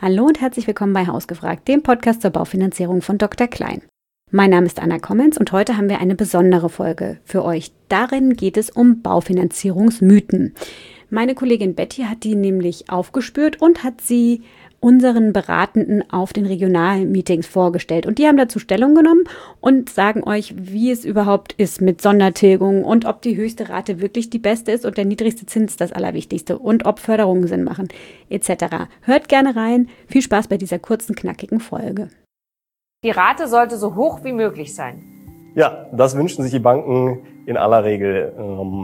Hallo und herzlich willkommen bei Hausgefragt, dem Podcast zur Baufinanzierung von Dr. Klein. Mein Name ist Anna Kommens und heute haben wir eine besondere Folge für euch. Darin geht es um Baufinanzierungsmythen. Meine Kollegin Betty hat die nämlich aufgespürt und hat sie unseren Beratenden auf den Regionalmeetings vorgestellt. Und die haben dazu Stellung genommen und sagen euch, wie es überhaupt ist mit Sondertilgung und ob die höchste Rate wirklich die beste ist und der niedrigste Zins das Allerwichtigste und ob Förderungen Sinn machen, etc. Hört gerne rein. Viel Spaß bei dieser kurzen, knackigen Folge. Die Rate sollte so hoch wie möglich sein. Ja, das wünschen sich die Banken in aller Regel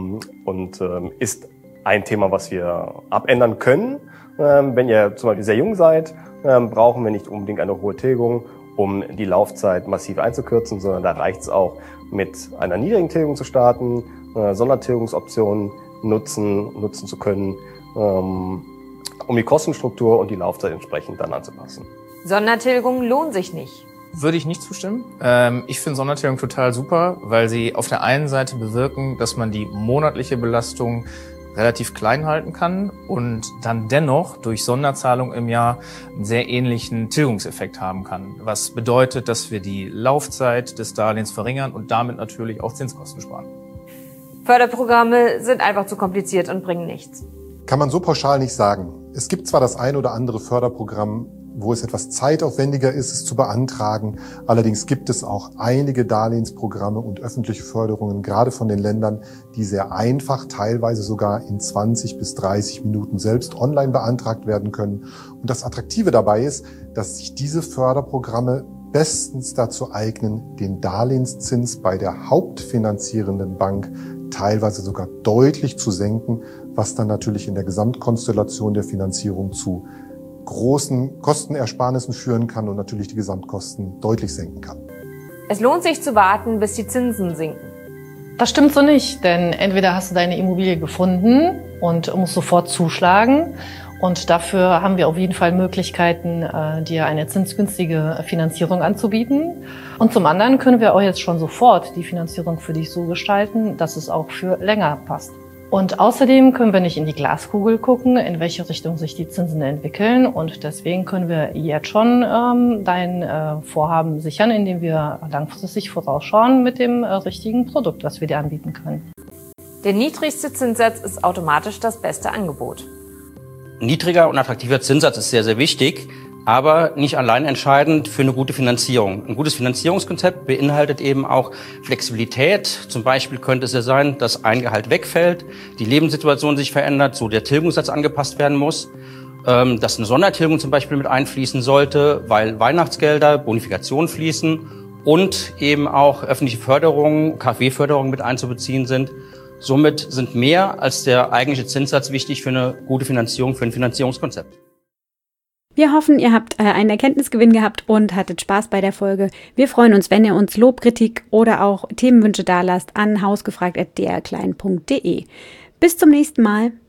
und ist ein Thema, was wir abändern können. Wenn ihr zum Beispiel sehr jung seid, brauchen wir nicht unbedingt eine hohe Tilgung, um die Laufzeit massiv einzukürzen, sondern da reicht es auch, mit einer niedrigen Tilgung zu starten, Sondertilgungsoptionen nutzen zu können, um die Kostenstruktur und die Laufzeit entsprechend dann anzupassen. Sondertilgungen lohnen sich nicht. Würde ich nicht zustimmen. Ich finde Sondertilgung total super, weil sie auf der einen Seite bewirken, dass man die monatliche Belastung relativ klein halten kann und dann dennoch durch Sonderzahlung im Jahr einen sehr ähnlichen Tilgungseffekt haben kann. Was bedeutet, dass wir die Laufzeit des Darlehens verringern und damit natürlich auch Zinskosten sparen. Förderprogramme sind einfach zu kompliziert und bringen nichts. Kann man so pauschal nicht sagen. Es gibt zwar das ein oder andere Förderprogramm, wo es etwas zeitaufwendiger ist, es zu beantragen. Allerdings gibt es auch einige Darlehensprogramme und öffentliche Förderungen, gerade von den Ländern, die sehr einfach, teilweise sogar in 20 bis 30 Minuten selbst online beantragt werden können. Und das Attraktive dabei ist, dass sich diese Förderprogramme bestens dazu eignen, den Darlehenszins bei der hauptfinanzierenden Bank teilweise sogar deutlich zu senken, was dann natürlich in der Gesamtkonstellation der Finanzierung zu großen Kostenersparnissen führen kann und natürlich die Gesamtkosten deutlich senken kann. Es lohnt sich zu warten, bis die Zinsen sinken. Das stimmt so nicht, denn entweder hast du deine Immobilie gefunden und musst sofort zuschlagen und dafür haben wir auf jeden Fall Möglichkeiten, dir eine zinsgünstige Finanzierung anzubieten. Und zum anderen können wir auch jetzt schon sofort die Finanzierung für dich so gestalten, dass es auch für länger passt. Und außerdem können wir nicht in die Glaskugel gucken, in welche Richtung sich die Zinsen entwickeln. Und deswegen können wir jetzt schon dein Vorhaben sichern, indem wir langfristig vorausschauen mit dem richtigen Produkt, was wir dir anbieten können. Der niedrigste Zinssatz ist automatisch das beste Angebot. Niedriger und attraktiver Zinssatz ist sehr, sehr wichtig, aber nicht allein entscheidend für eine gute Finanzierung. Ein gutes Finanzierungskonzept beinhaltet eben auch Flexibilität. Zum Beispiel könnte es ja sein, dass ein Gehalt wegfällt, die Lebenssituation sich verändert, so der Tilgungssatz angepasst werden muss, dass eine Sondertilgung zum Beispiel mit einfließen sollte, weil Weihnachtsgelder, Bonifikationen fließen und eben auch öffentliche Förderungen, KfW-Förderungen mit einzubeziehen sind. Somit sind mehr als der eigentliche Zinssatz wichtig für eine gute Finanzierung, für ein Finanzierungskonzept. Wir hoffen, ihr habt einen Erkenntnisgewinn gehabt und hattet Spaß bei der Folge. Wir freuen uns, wenn ihr uns Lob, Kritik oder auch Themenwünsche dalasst an hausgefragt@drklein.de. Bis zum nächsten Mal.